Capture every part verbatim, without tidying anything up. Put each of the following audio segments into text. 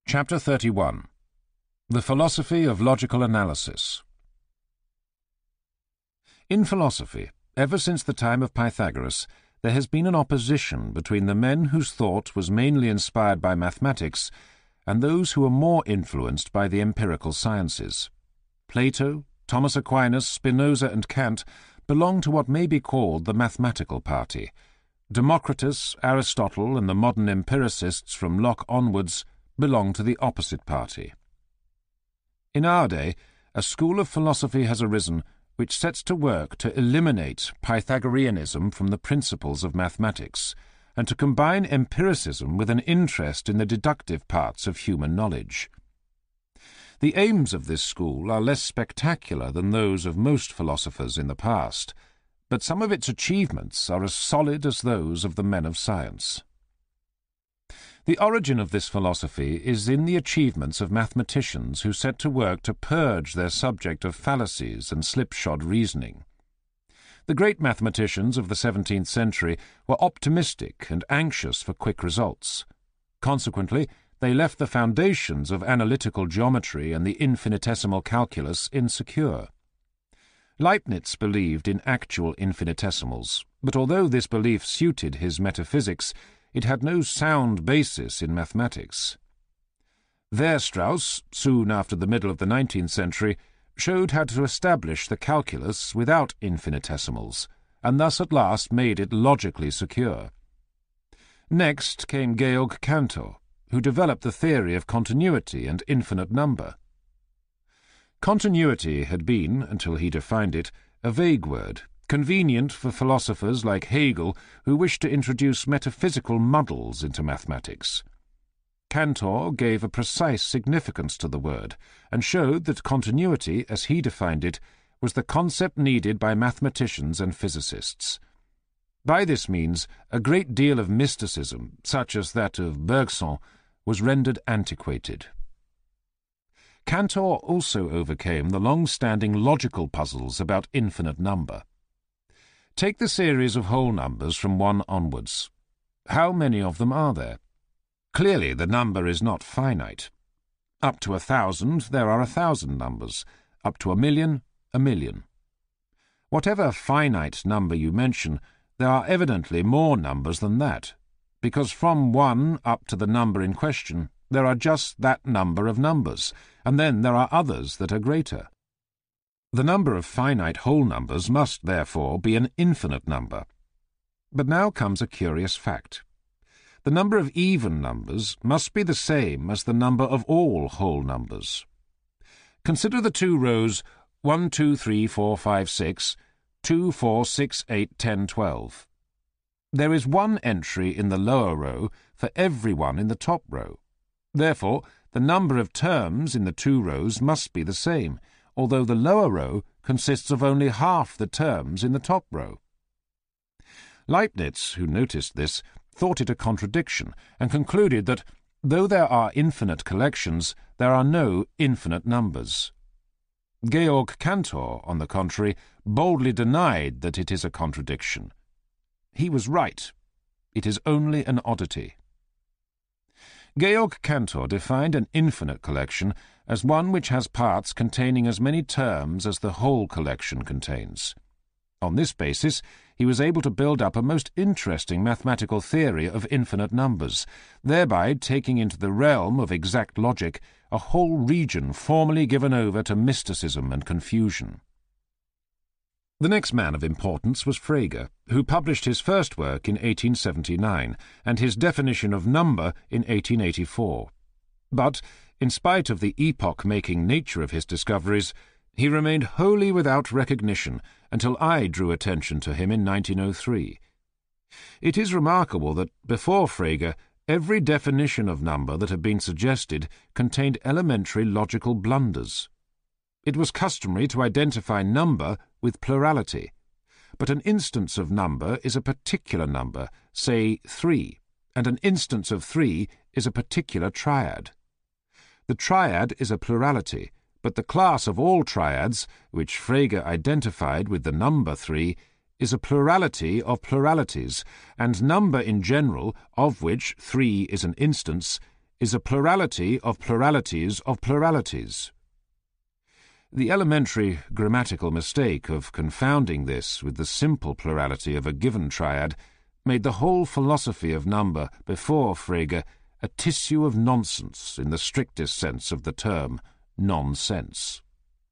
Chapter thirty-one. The Philosophy of Logical Analysis. In philosophy, ever since the time of Pythagoras, there has been an opposition between the men whose thought was mainly inspired by mathematics and those who were more influenced by the empirical sciences. Plato, Thomas Aquinas, Spinoza, and Kant belong to what may be called the mathematical party. Democritus, Aristotle, and the modern empiricists from Locke onwards belong to the opposite party. In our day, a school of philosophy has arisen which sets to work to eliminate Pythagoreanism from the principles of mathematics and to combine empiricism with an interest in the deductive parts of human knowledge. The aims of this school are less spectacular than those of most philosophers in the past, but some of its achievements are as solid as those of the men of science. The origin of this philosophy is in the achievements of mathematicians who set to work to purge their subject of fallacies and slipshod reasoning. The great mathematicians of the seventeenth century were optimistic and anxious for quick results. Consequently, they left the foundations of analytical geometry and the infinitesimal calculus insecure. Leibniz believed in actual infinitesimals, but although this belief suited his metaphysics, it had no sound basis in mathematics. Weierstrass, soon after the middle of the nineteenth century, showed how to establish the calculus without infinitesimals, and thus at last made it logically secure. Next came Georg Cantor, who developed the theory of continuity and infinite number. Continuity had been, until he defined it, a vague word, convenient for philosophers like Hegel who wished to introduce metaphysical muddles into mathematics. Cantor gave a precise significance to the word and showed that continuity, as he defined it, was the concept needed by mathematicians and physicists. By this means, a great deal of mysticism, such as that of Bergson, was rendered antiquated. Cantor also overcame the long-standing logical puzzles about infinite number. Take the series of whole numbers from one onwards. How many of them are there? Clearly the number is not finite. Up to a thousand there are a thousand numbers, up to a million, a million. Whatever finite number you mention, there are evidently more numbers than that, because from one up to the number in question there are just that number of numbers, and then there are others that are greater. The number of finite whole numbers must, therefore, be an infinite number. But now comes a curious fact. The number of even numbers must be the same as the number of all whole numbers. Consider the two rows one, two, three, four, five, six, two, four, six, eight, ten, twelve. There is one entry in the lower row for every one in the top row. Therefore, the number of terms in the two rows must be the same, although the lower row consists of only half the terms in the top row. Leibniz, who noticed this, thought it a contradiction, and concluded that, though there are infinite collections, there are no infinite numbers. Georg Cantor, on the contrary, boldly denied that it is a contradiction. He was right. It is only an oddity. Georg Cantor defined an infinite collection as one which has parts containing as many terms as the whole collection contains. On this basis, he was able to build up a most interesting mathematical theory of infinite numbers, thereby taking into the realm of exact logic a whole region formerly given over to mysticism and confusion. The next man of importance was Frege, who published his first work in eighteen seventy-nine, and his definition of number in eighteen eighty-four. But, in spite of the epoch-making nature of his discoveries, he remained wholly without recognition until I drew attention to him in nineteen oh three. It is remarkable that, before Frege, every definition of number that had been suggested contained elementary logical blunders. It was customary to identify number with plurality, but an instance of number is a particular number, say three, and an instance of three is a particular triad. The triad is a plurality, but the class of all triads, which Frege identified with the number three, is a plurality of pluralities, and number in general, of which three is an instance, is a plurality of pluralities of pluralities. The elementary grammatical mistake of confounding this with the simple plurality of a given triad made the whole philosophy of number before Frege a tissue of nonsense in the strictest sense of the term, nonsense.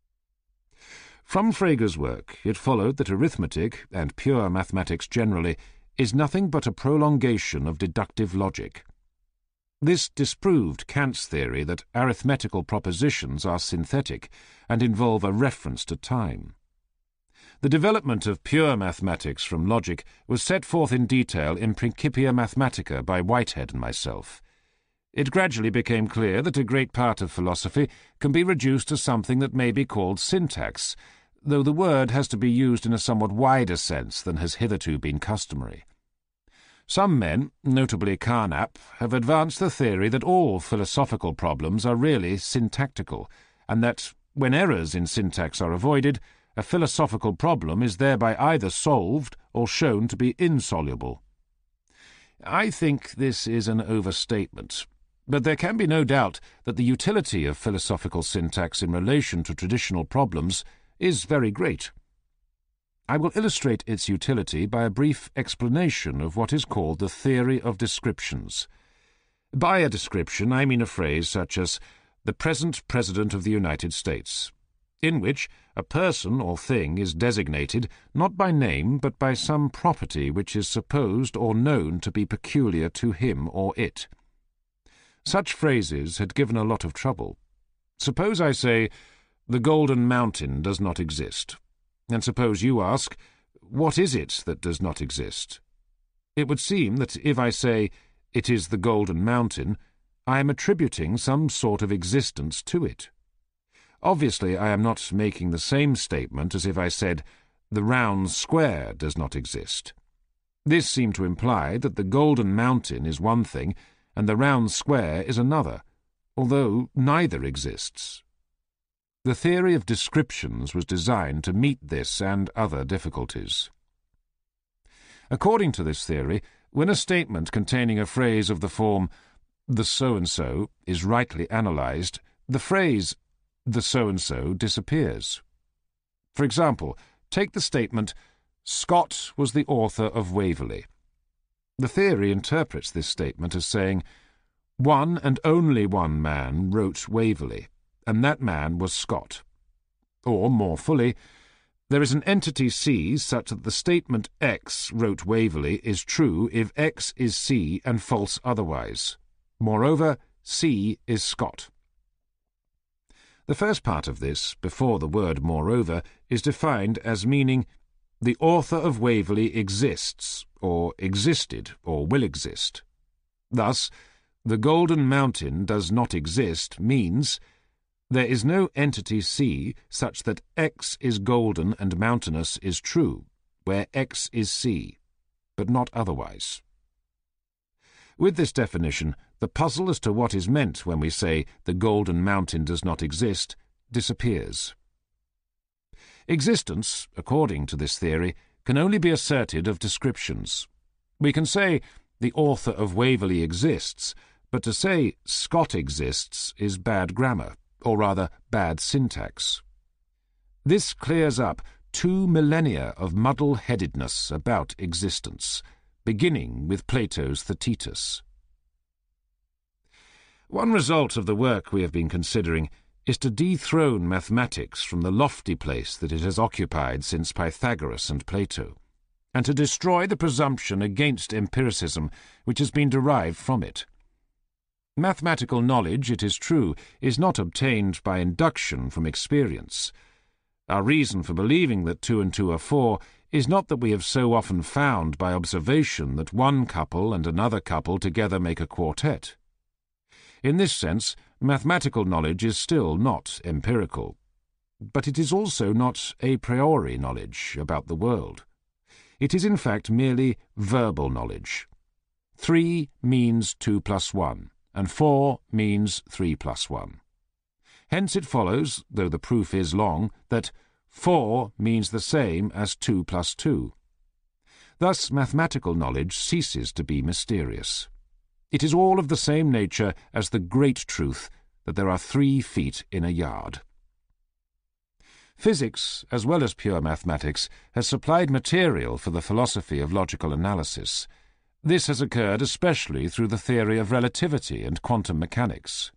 From Frege's work it followed that arithmetic, and pure mathematics generally, is nothing but a prolongation of deductive logic. This disproved Kant's theory that arithmetical propositions are synthetic and involve a reference to time. The development of pure mathematics from logic was set forth in detail in Principia Mathematica by Whitehead and myself. It gradually became clear that a great part of philosophy can be reduced to something that may be called syntax, though the word has to be used in a somewhat wider sense than has hitherto been customary. Some men, notably Carnap, have advanced the theory that all philosophical problems are really syntactical, and that, when errors in syntax are avoided, a philosophical problem is thereby either solved or shown to be insoluble. I think this is an overstatement, but there can be no doubt that the utility of philosophical syntax in relation to traditional problems is very great. I will illustrate its utility by a brief explanation of what is called the theory of descriptions. By a description I mean a phrase such as "the present President of the United States," in which a person or thing is designated not by name but by some property which is supposed or known to be peculiar to him or it. Such phrases had given a lot of trouble. Suppose I say, "The Golden Mountain does not exist," and suppose you ask, "What is it that does not exist?" It would seem that if I say, "It is the Golden Mountain," I am attributing some sort of existence to it. Obviously, I am not making the same statement as if I said, "The round square does not exist." This seemed to imply that the Golden Mountain is one thing and the round square is another, although neither exists. The theory of descriptions was designed to meet this and other difficulties. According to this theory, when a statement containing a phrase of the form "the so-and-so" is rightly analysed, the phrase "the so-and-so" disappears. For example, take the statement, "Scott was the author of Waverley." The theory interprets this statement as saying, "One and only one man wrote Waverley, and that man was Scott." Or, more fully, there is an entity C such that the statement X wrote Waverley is true if X is C and false otherwise. Moreover, C is Scott. The first part of this, before the word moreover, is defined as meaning "the author of Waverley exists," or existed, or will exist. Thus, "the Golden Mountain does not exist" means there is no entity C such that X is golden and mountainous is true, where X is C, but not otherwise. With this definition, the puzzle as to what is meant when we say "the Golden Mountain does not exist" disappears. Existence, according to this theory, can only be asserted of descriptions. We can say "the author of Waverley exists," but to say "Scott exists" is bad grammar, or rather bad syntax. This clears up two millennia of muddle-headedness about existence, beginning with Plato's Theaetetus. One result of the work we have been considering is to dethrone mathematics from the lofty place that it has occupied since Pythagoras and Plato, and to destroy the presumption against empiricism which has been derived from it. Mathematical knowledge, it is true, is not obtained by induction from experience. Our reason for believing that two and two are four is not that we have so often found by observation that one couple and another couple together make a quartet. In this sense, mathematical knowledge is still not empirical, but it is also not a priori knowledge about the world. It is in fact merely verbal knowledge. Three means two plus one, and four means three plus one. Hence it follows, though the proof is long, that four means the same as two plus two. Thus mathematical knowledge ceases to be mysterious. It is all of the same nature as the great truth that there are three feet in a yard. Physics, as well as pure mathematics, has supplied material for the philosophy of logical analysis. This has occurred especially through the theory of relativity and quantum mechanics.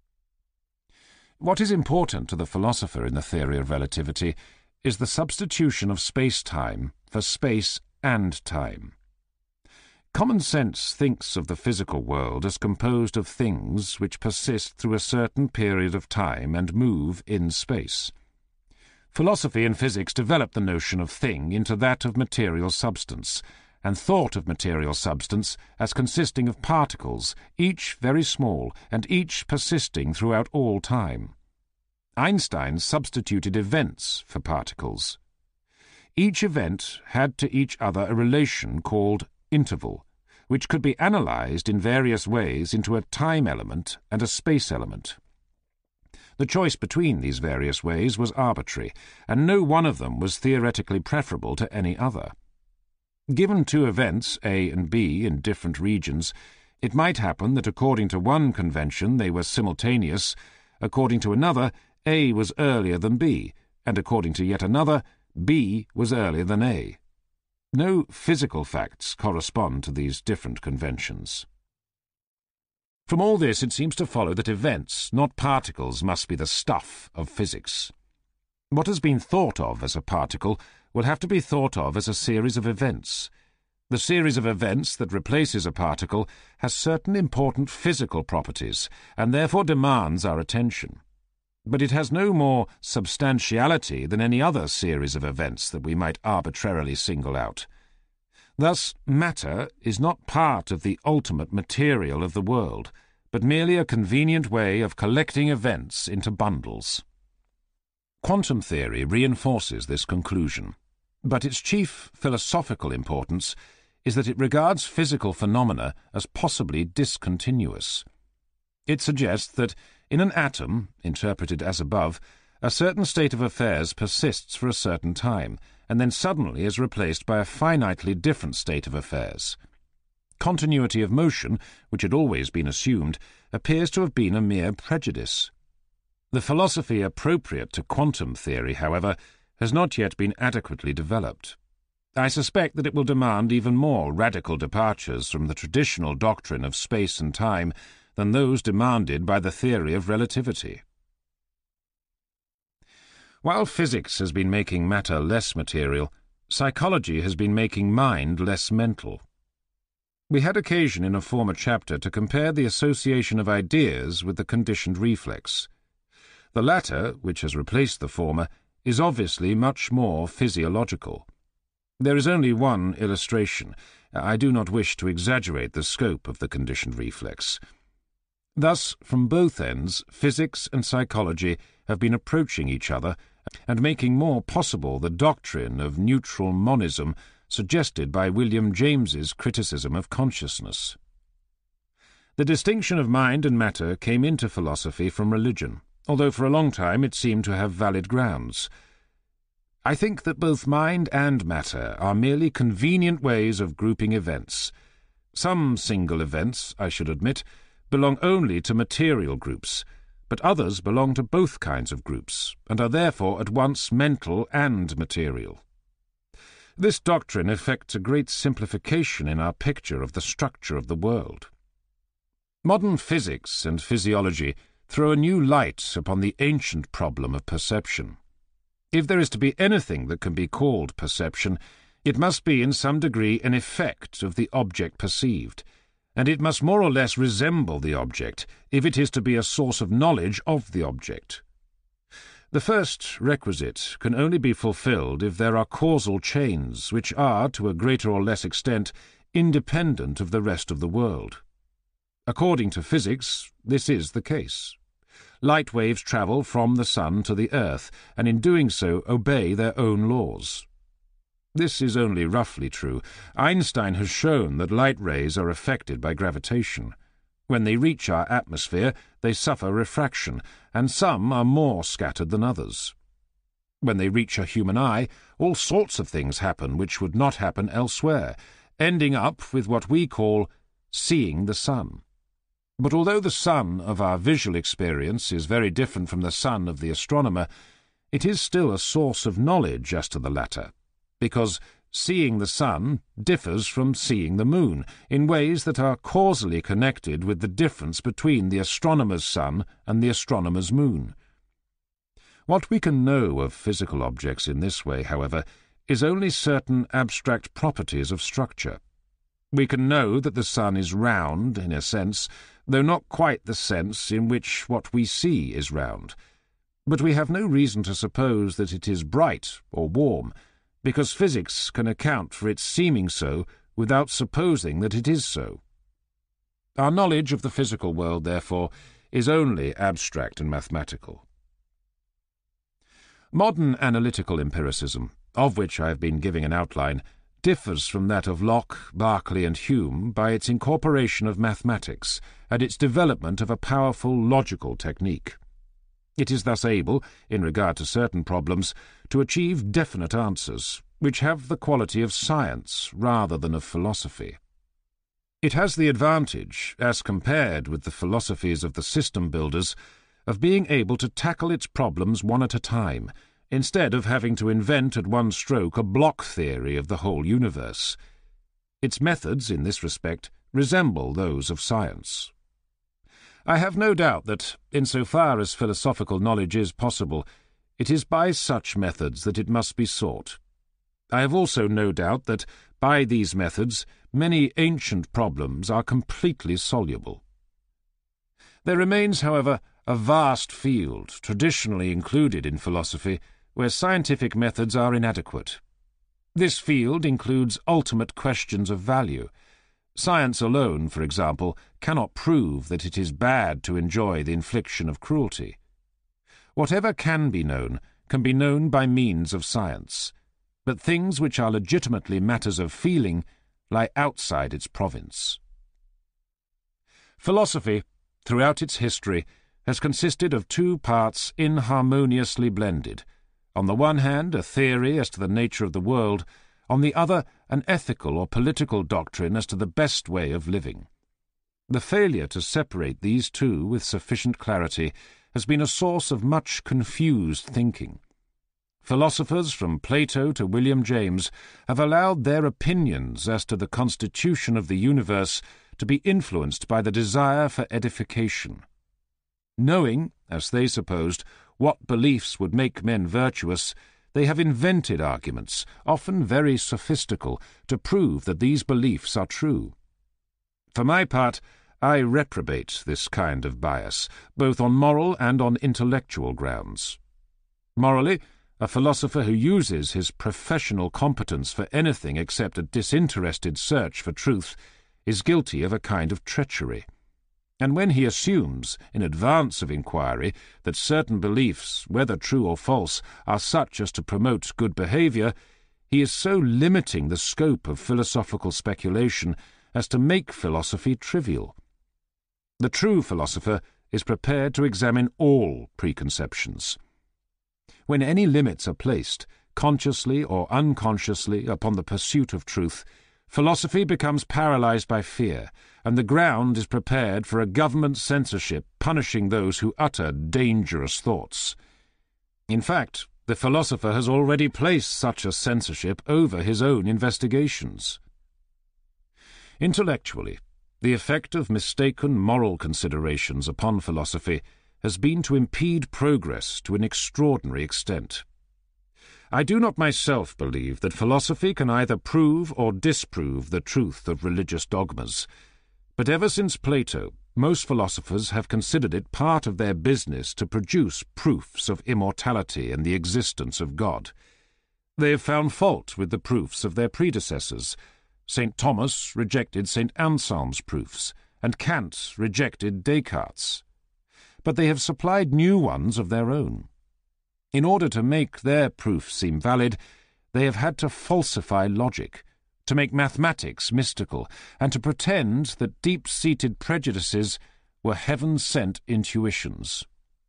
What is important to the philosopher in the theory of relativity is the substitution of space-time for space and time. Common sense thinks of the physical world as composed of things which persist through a certain period of time and move in space. Philosophy and physics developed the notion of thing into that of material substance, and thought of material substance as consisting of particles, each very small, and each persisting throughout all time. Einstein substituted events for particles. Each event had to each other a relation called interval, which could be analysed in various ways into a time element and a space element. The choice between these various ways was arbitrary, and no one of them was theoretically preferable to any other. Given two events, A and B, in different regions, it might happen that according to one convention they were simultaneous, according to another A was earlier than B, and according to yet another B was earlier than A. No physical facts correspond to these different conventions. From all this it seems to follow that events, not particles, must be the stuff of physics. What has been thought of as a particle will have to be thought of as a series of events. The series of events that replaces a particle has certain important physical properties, and therefore demands our attention. But it has no more substantiality than any other series of events that we might arbitrarily single out. Thus, matter is not part of the ultimate material of the world, but merely a convenient way of collecting events into bundles. Quantum theory reinforces this conclusion, but its chief philosophical importance is that it regards physical phenomena as possibly discontinuous. It suggests that in an atom, interpreted as above, a certain state of affairs persists for a certain time, and then suddenly is replaced by a finitely different state of affairs. Continuity of motion, which had always been assumed, appears to have been a mere prejudice. The philosophy appropriate to quantum theory, however, has not yet been adequately developed. I suspect that it will demand even more radical departures from the traditional doctrine of space and time than those demanded by the theory of relativity. While physics has been making matter less material, psychology has been making mind less mental. We had occasion in a former chapter to compare the association of ideas with the conditioned reflex. The latter, which has replaced the former, is obviously much more physiological. There is only one illustration. I do not wish to exaggerate the scope of the conditioned reflex. Thus, from both ends, physics and psychology have been approaching each other and making more possible the doctrine of neutral monism suggested by William James's criticism of consciousness. The distinction of mind and matter came into philosophy from religion, although for a long time it seemed to have valid grounds. I think that both mind and matter are merely convenient ways of grouping events. Some single events, I should admit, belong only to material groups, but others belong to both kinds of groups, and are therefore at once mental and material. This doctrine effects a great simplification in our picture of the structure of the world. Modern physics and physiology throw a new light upon the ancient problem of perception. If there is to be anything that can be called perception, it must be in some degree an effect of the object perceived, and it must more or less resemble the object if it is to be a source of knowledge of the object. The first requisite can only be fulfilled if there are causal chains which are, to a greater or less extent, independent of the rest of the world. According to physics, this is the case. Light waves travel from the sun to the earth, and in doing so obey their own laws. This is only roughly true. Einstein has shown that light rays are affected by gravitation. When they reach our atmosphere, they suffer refraction, and some are more scattered than others. When they reach a human eye, all sorts of things happen which would not happen elsewhere, ending up with what we call seeing the sun. But although the sun of our visual experience is very different from the sun of the astronomer, it is still a source of knowledge as to the latter, because seeing the sun differs from seeing the moon in ways that are causally connected with the difference between the astronomer's sun and the astronomer's moon. What we can know of physical objects in this way, however, is only certain abstract properties of structure. We can know that the sun is round, in a sense, though not quite the sense in which what we see is round. But we have no reason to suppose that it is bright or warm, because physics can account for its seeming so without supposing that it is so. Our knowledge of the physical world, therefore, is only abstract and mathematical. Modern analytical empiricism, of which I have been giving an outline, differs from that of Locke, Berkeley, and Hume by its incorporation of mathematics and its development of a powerful logical technique. It is thus able, in regard to certain problems, to achieve definite answers, which have the quality of science rather than of philosophy. It has the advantage, as compared with the philosophies of the system builders, of being able to tackle its problems one at a time, instead of having to invent at one stroke a block theory of the whole universe. Its methods, in this respect, resemble those of science. I have no doubt that, insofar as philosophical knowledge is possible, it is by such methods that it must be sought. I have also no doubt that, by these methods, many ancient problems are completely soluble. There remains, however, a vast field, traditionally included in philosophy, where scientific methods are inadequate. This field includes ultimate questions of value. Science alone, for example, cannot prove that it is bad to enjoy the infliction of cruelty. Whatever can be known can be known by means of science, but things which are legitimately matters of feeling lie outside its province. Philosophy, throughout its history, has consisted of two parts inharmoniously blended. On the one hand, a theory as to the nature of the world, on the other, an ethical or political doctrine as to the best way of living. The failure to separate these two with sufficient clarity has been a source of much confused thinking. Philosophers from Plato to William James have allowed their opinions as to the constitution of the universe to be influenced by the desire for edification. Knowing, as they supposed, what beliefs would make men virtuous, they have invented arguments, often very sophistical, to prove that these beliefs are true. For my part, I reprobate this kind of bias, both on moral and on intellectual grounds. Morally, a philosopher who uses his professional competence for anything except a disinterested search for truth is guilty of a kind of treachery. And when he assumes, in advance of inquiry, that certain beliefs, whether true or false, are such as to promote good behaviour, he is so limiting the scope of philosophical speculation as to make philosophy trivial. The true philosopher is prepared to examine all preconceptions. When any limits are placed, consciously or unconsciously, upon the pursuit of truth, philosophy becomes paralysed by fear, and the ground is prepared for a government censorship punishing those who utter dangerous thoughts. In fact, the philosopher has already placed such a censorship over his own investigations. Intellectually, the effect of mistaken moral considerations upon philosophy has been to impede progress to an extraordinary extent. I do not myself believe that philosophy can either prove or disprove the truth of religious dogmas, but ever since Plato, most philosophers have considered it part of their business to produce proofs of immortality and the existence of God. They have found fault with the proofs of their predecessors. Saint Thomas rejected Saint Anselm's proofs, and Kant rejected Descartes'. But they have supplied new ones of their own. In order to make their proofs seem valid, they have had to falsify logic, to make mathematics mystical, and to pretend that deep-seated prejudices were heaven-sent intuitions.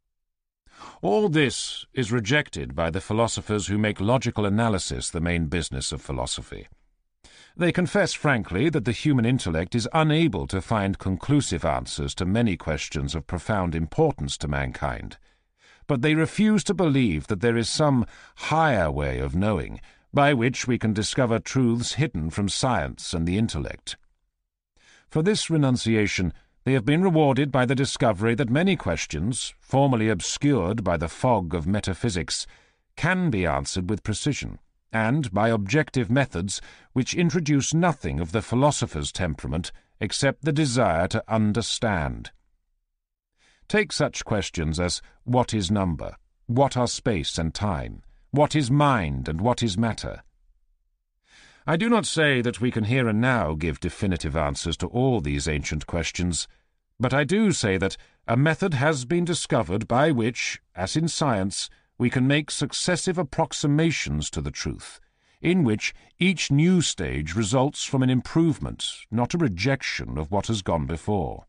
All this is rejected by the philosophers who make logical analysis the main business of philosophy. They confess frankly that the human intellect is unable to find conclusive answers to many questions of profound importance to mankind, but they refuse to believe that there is some higher way of knowing, by which we can discover truths hidden from science and the intellect. For this renunciation, they have been rewarded by the discovery that many questions, formerly obscured by the fog of metaphysics, can be answered with precision, and by objective methods which introduce nothing of the philosopher's temperament except the desire to understand. Take such questions as what is number, what are space and time, what is mind and what is matter. I do not say that we can here and now give definitive answers to all these ancient questions, but I do say that a method has been discovered by which, as in science, we can make successive approximations to the truth, in which each new stage results from an improvement, not a rejection of what has gone before.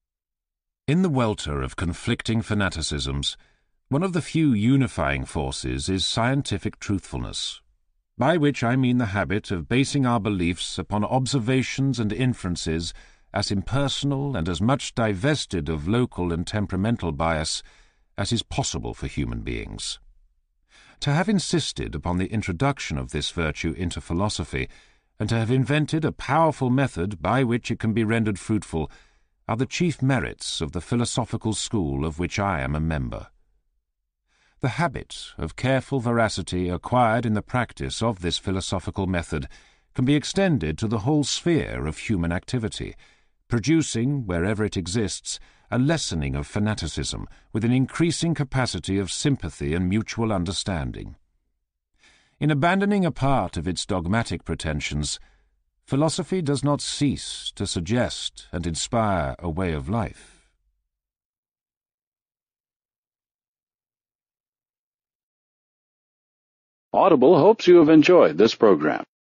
In the welter of conflicting fanaticisms, one of the few unifying forces is scientific truthfulness, by which I mean the habit of basing our beliefs upon observations and inferences as impersonal and as much divested of local and temperamental bias as is possible for human beings. To have insisted upon the introduction of this virtue into philosophy, and to have invented a powerful method by which it can be rendered fruitful, are the chief merits of the philosophical school of which I am a member. The habit of careful veracity acquired in the practice of this philosophical method can be extended to the whole sphere of human activity, producing, wherever it exists, a lessening of fanaticism with an increasing capacity of sympathy and mutual understanding. In abandoning a part of its dogmatic pretensions, philosophy does not cease to suggest and inspire a way of life. Audible hopes you have enjoyed this program.